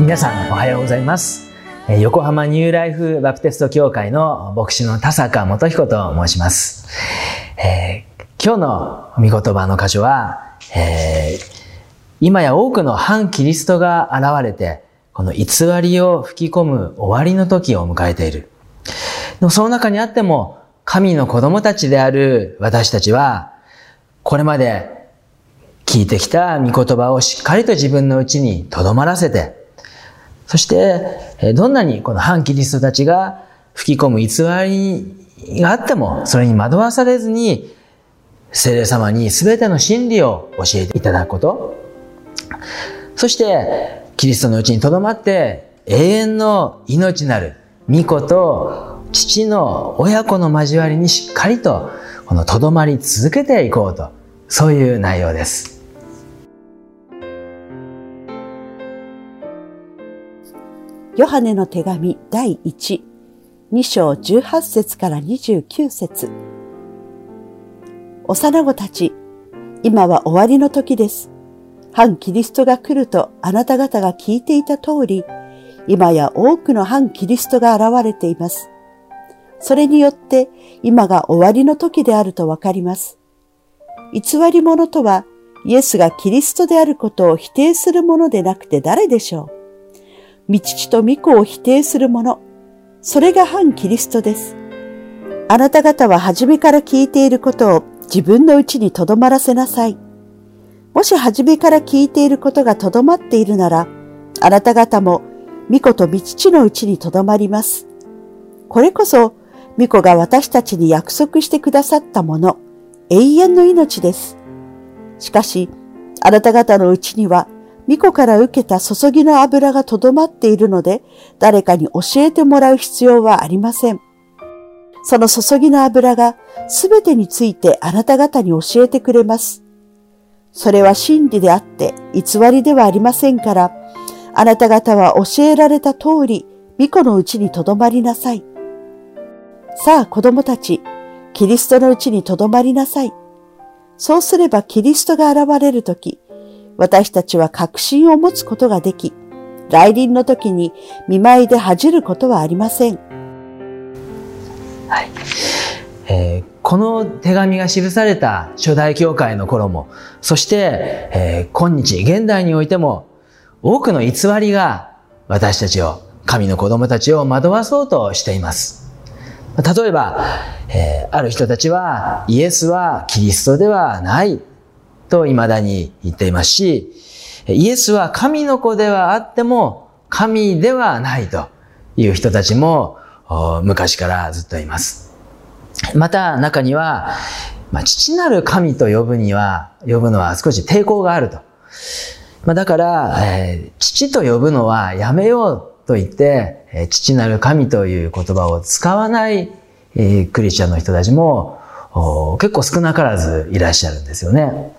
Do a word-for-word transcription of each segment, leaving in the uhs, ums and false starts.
皆さんおはようございます。横浜ニューライフバプテスト教会の牧師の田坂元彦と申します。えー、今日の御言葉の箇所は、えー、今や多くの反キリストが現れて、この偽りを吹き込む終わりの時を迎えている。でもその中にあっても、神の子供たちである私たちは、これまで聞いてきた御言葉をしっかりと自分のうちに留まらせて、そして、どんなにこの反キリストたちが吹き込む偽りがあっても、それに惑わされずに、聖霊様に全ての真理を教えていただくこと。そして、キリストのうちに留まって、永遠の命なる御子と父の親子の交わりにしっかりと、この留まり続けていこうと、そういう内容です。 ヨハネの手紙だいいち、に章じゅうはち節からにじゅうきゅう節。幼子たち、今は終わりの時です。反キリストが来るとあなた方が聞いていた通り、今や多くの反キリストが現れています。それによって今が終わりの時であるとわかります。偽り者とは、イエスがキリストであることを否定するものでなくて誰でしょう。御父と御子を否定する者、それが反キリストです。あなた方は初めから聞いていることを自分のうちに留まらせなさい。もし初めから聞いていることが留まっているなら、あなた方も御子と御父のうちに留まります。これこそ、御子が私たちに約束してくださったもの、永遠の命です。しかし、あなた方のうちには、御子から受けた注ぎの油がとどまっているので、誰かに教えてもらう必要はありません。その注ぎの油がすべてについてあなた方に教えてくれます。それは真理であって偽りではありませんから、あなた方は教えられた通り、御子のうちにとどまりなさい。さあ子供たち、キリストのうちにとどまりなさい。そうすればキリストが現れるとき、私たちは確信を持つことができ、来臨の時に見舞いで恥じることはありません。 はい。えー、この手紙が記された初代教会の頃も、そして、えー、今日現代においても多くの偽りが私たちを、神の子供たちを惑わそうとしています。例えば、えー、ある人たちはイエスはキリストではないと未だに言っていますし、イエスは神の子ではあっても神ではないという人たちも昔からずっといます。また中には、まあ、父なる神と呼ぶには、呼ぶのは少し抵抗があると。まあ、だから、えー、父と呼ぶのはやめようと言って、えー、父なる神という言葉を使わない、えー、クリスチャンの人たちも結構少なからずいらっしゃるんですよね。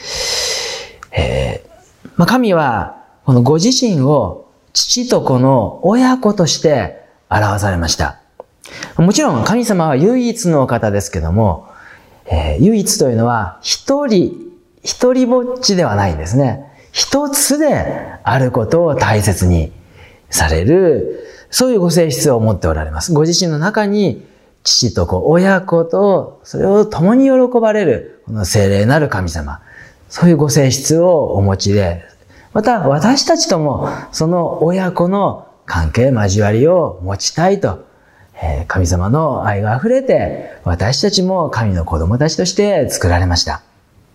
えーまあ、神はこのご自身を父と子の親子として表されました。もちろん神様は唯一の方ですけども、えー、唯一というのは一人、一人ぼっちではないんですね。一つであることを大切にされる、そういうご性質を持っておられます。ご自身の中に父と子、親子とそれを共に喜ばれるこの聖霊なる神様。そういうご性質をお持ちで、また私たちともその親子の関係、交わりを持ちたいと、えー、神様の愛が溢れて、私たちも神の子供たちとして作られました。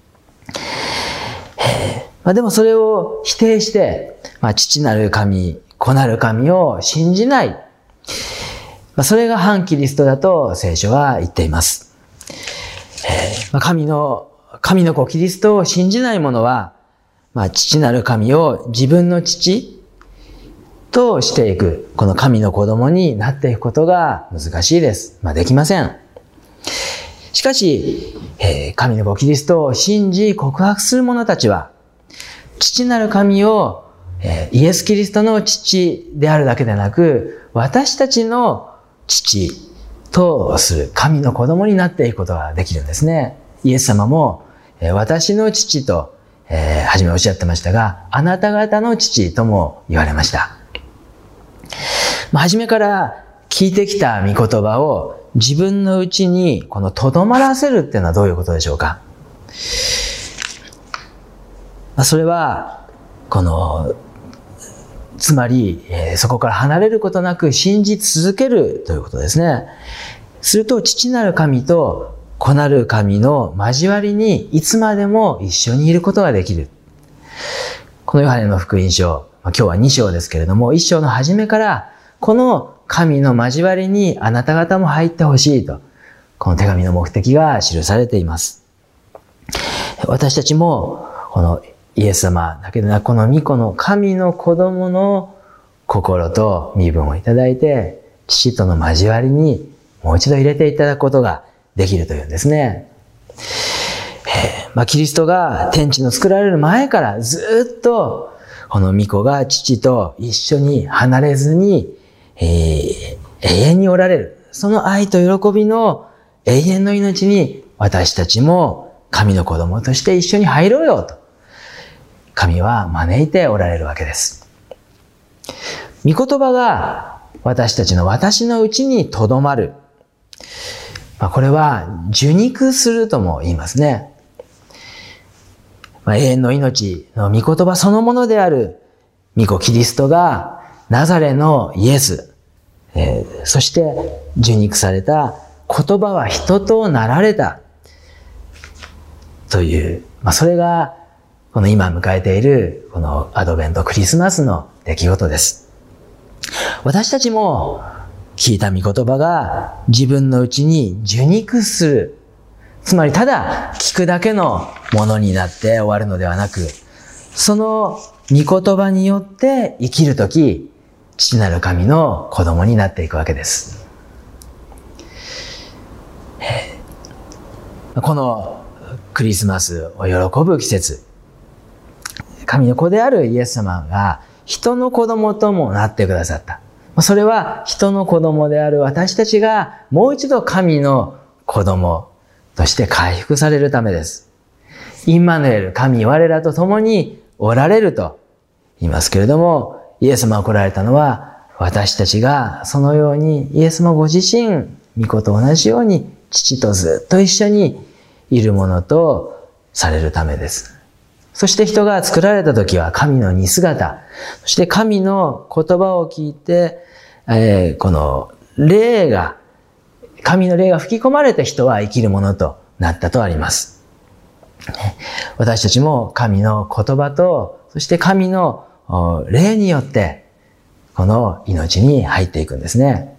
えーまあ、でもそれを否定して、まあ、父なる神、子なる神を信じない。まあ、それが反キリストだと聖書は言っています。えーまあ、神の神の子キリストを信じない者は、まあ、父なる神を自分の父としていく、この神の子供になっていくことが難しいです。まあ、できません。しかし、えー、神の子キリストを信じ告白する者たちは、父なる神を、えー、イエス・キリストの父であるだけでなく、私たちの父とする神の子供になっていくことができるんですね。イエス様も、私の父と、えー、初めおっしゃってましたが、あなた方の父とも言われました。 まあ、初めから聞いてきた御言葉を自分のうちにこの留まらせるっていうのはどういうことでしょうか。まあ、それは、この、つまり、えー、そこから離れることなく信じ続けるということですね。すると、父なる神と子なる神の交わりにいつまでも一緒にいることができる。このヨハネの福音書、まあ、今日はに章ですけれども、いっ章の初めから、この神の交わりにあなた方も入ってほしいと、この手紙の目的が記されています。私たちも、このイエス様だけでなく、この御子の神の子供の心と身分をいただいて、父との交わりにもう一度入れていただくことができるというんですね。えーまあ、キリストが天地の作られる前からずっとこの御子が父と一緒に離れずに、えー、永遠におられる。その愛と喜びの永遠の命に私たちも神の子供として一緒に入ろうよと神は招いておられるわけです。御言葉が私たちの私のうちにとどまる。まあ、これは受肉するとも言いますね。まあ、永遠の命の御言葉そのものである御子キリストがナザレのイエス、えー、そして受肉された言葉は人となられたという、まあ、それがこの今迎えているこのアドベントクリスマスの出来事です。私たちも聞いた御言葉が自分のうちに受肉する。つまりただ聞くだけのものになって終わるのではなく、その御言葉によって生きるとき、父なる神の子供になっていくわけです。このクリスマスを喜ぶ季節、神の子であるイエス様が人の子供ともなってくださった。それは人の子供である私たちがもう一度神の子供として回復されるためです。インマヌエル、神我らと共におられると言いますけれども、イエス様が来られたのは私たちがそのようにイエス様ご自身、御子と同じように父とずっと一緒にいるものとされるためです。そして人が作られた時は神の似姿、そして神の言葉を聞いて、えー、この霊が、神の霊が吹き込まれて人は生きるものとなったとあります。私たちも神の言葉と、そして神の霊によって、この命に入っていくんですね。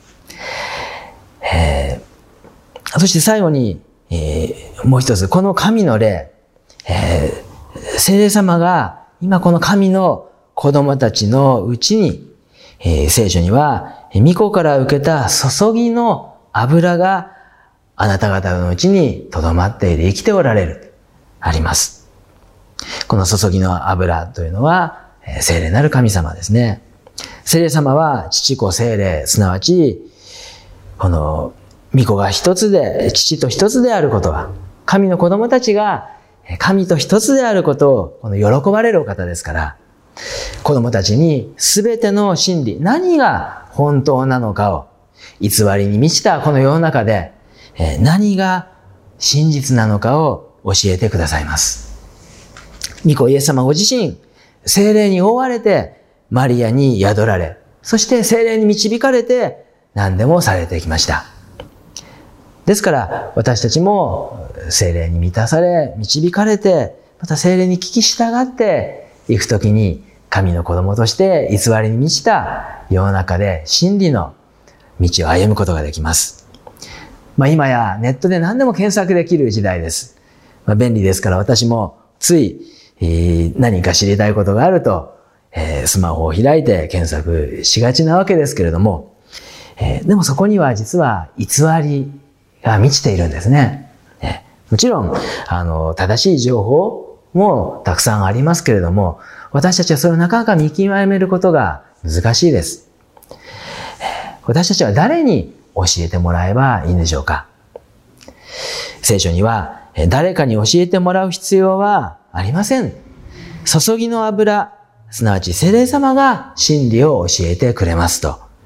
えー、そして最後に、えー、もう一つ、この神の霊、えー聖霊様が今この神の子供たちのうちに、えー、聖書には御子から受けた注ぎの油があなた方のうちに留まっている、生きておられる、あります。この注ぎの油というのは、えー、聖霊なる神様ですね。聖霊様は父子聖霊、すなわちこの御子が一つで、父と一つであることは、神の子供たちが神と一つであることをこの喜ばれるお方ですから、子供たちにすべての真理、何が本当なのかを、偽りに満ちたこの世の中で何が真実なのかを教えてくださいます。御子イエス様ご自身、聖霊に覆われてマリアに宿られ、そして聖霊に導かれて何でもされてきました。ですから私たちも聖霊に満たされ、導かれて、また聖霊に聞き従っていくときに、神の子供として偽りに満ちた世の中で真理の道を歩むことができます。まあ今やネットで何でも検索できる時代です。まあ、便利ですから私もつい、えー、何か知りたいことがあると、えー、スマホを開いて検索しがちなわけですけれども、えー、でもそこには実は偽りが満ちているんですね。えー、もちろん、あの、正しい情報もたくさんありますけれども、私たちはそれをなかなか見極めることが難しいです。えー、私たちは誰に教えてもらえばいいんでしょうか。聖書には、誰かに教えてもらう必要はありません。注ぎの油、すなわち聖霊様が真理を教えてくれますと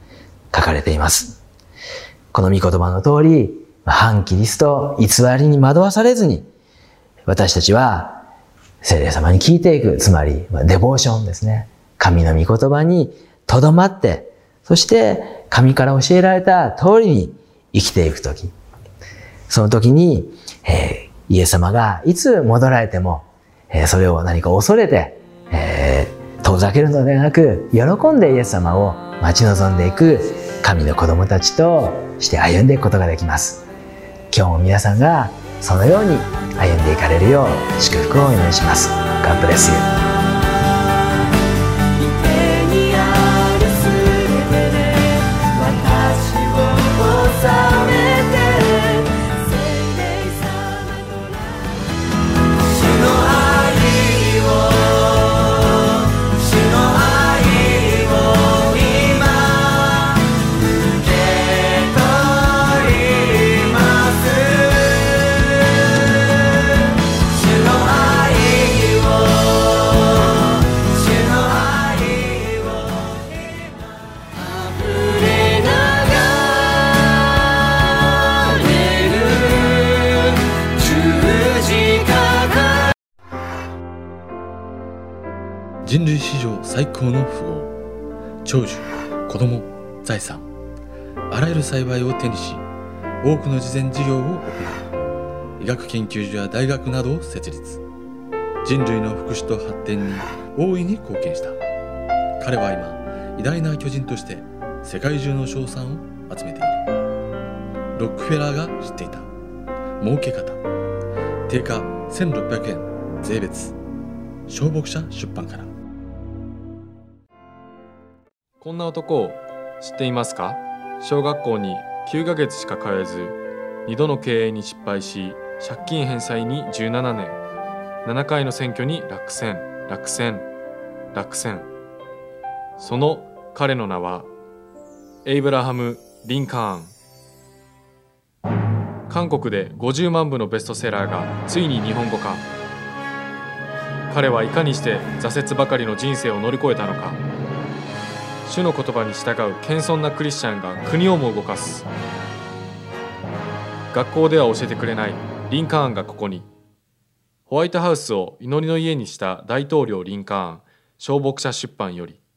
書かれています。この御言葉の通り、反キリスト、偽りに惑わされずに、私たちは聖霊様に聞いていく、つまりデボーションですね。神の御言葉にとどまって、そして神から教えられた通りに生きていくとき、その時に、えー、イエス様がいつ戻られても、えー、それを何か恐れて、えー、遠ざけるのではなく、喜んでイエス様を待ち望んでいく神の子供たちとして歩んでいくことができます。今日も皆さんがそのように歩んでいかれるよう祝福をお祈りします。God bless you。 人類史上最高の富豪、長寿、子供、財産、あらゆる幸いを手にし、多くの慈善事業を行い、医学研究所や大学などを設立。人類の福祉と発展に大いに貢献した。彼は今、偉大な巨人として世界中の称賛を集めている。ロックフェラーが知っていた儲け方。定価せんろっぴゃくえん税別。小牧者出版から。 こんな男を知っていますか？小学校にきゅうかげつしか通えず、にどの経営に失敗し、借金返済にじゅうななねん、ななかいの選挙に落選、落選、落選。その彼の名は、エイブラハム・リンカーン。韓国でごじゅうまんぶのベストセラーがついに日本語化。彼はいかにして挫折ばかりの人生を乗り越えたのか。主の言葉に従う謙遜なクリスチャンが国をも動かす。学校では教えてくれないリンカーンがここに。ホワイトハウスを祈りの家にした大統領リンカーン、小牧者出版より。